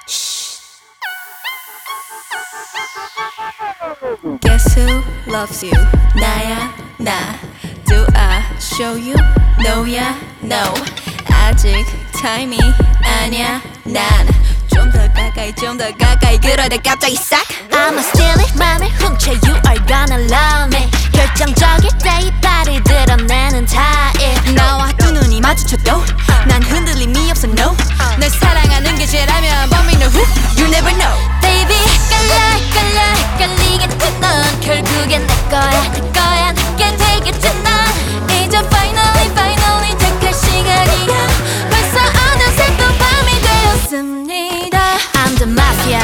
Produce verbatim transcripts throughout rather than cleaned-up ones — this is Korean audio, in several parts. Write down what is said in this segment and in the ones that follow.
Guess who loves you? 나야 나. Do I show you? No야 no. 아직 타임이 아니야 난. 좀 더 가까이 좀 더 가까이 그러다 갑자기 싹. I'ma steal it 맘을 훔쳐 You are gonna love me 결정적일 때 이 발을 드러내는 타입 나와 두 눈이 마주쳐도 난 흔들림이 없어 no. 널 사랑하는 게 죄라면 But me know who You never know. Baby 깔라 깔라 깔리겠지 넌 결국엔 내 거야 내 거야 내게 되겠지 넌 이제 finally finally 택할 시간이야 벌써 어느새 또 밤이 되었습니다 I'm the mafia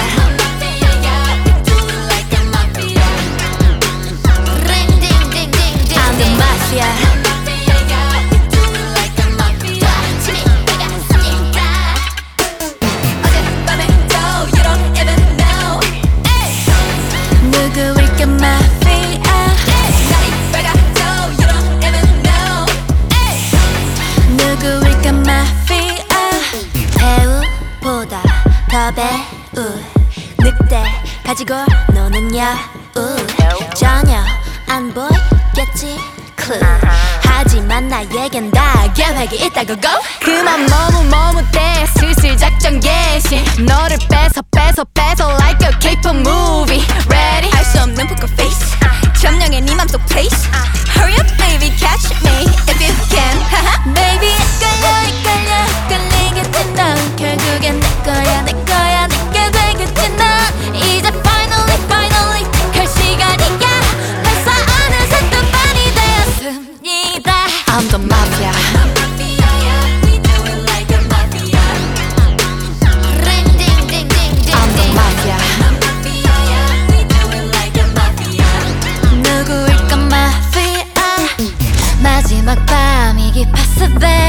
I'm the mafia 누구일까 마피아 누구일까 마피아 배우보다 더 배우 늑대 가지고 노는 여우 전혀 안 보이겠지 clue 하지만 나에겐 다 계획이 있다고 go 그만 머뭇머뭇대 슬슬 작전 개시 너를 뺏어 뺏어 뺏어 like a K-pop movie Ready 할 수 없는 poker face 점령해 네 맘속 place Hurry up baby catch me if you can Baby 헷갈려 헷갈려 헷갈리겠지 넌 결국엔 내 거야 내 거야 내게 되겠지 넌 이제 finally finally 택할 시간이야 벌써 어느새 또 밤이 되었습니다 I'm the mafia I'm the mafia 누구일까 마피아 마지막 밤이 깊었어 babe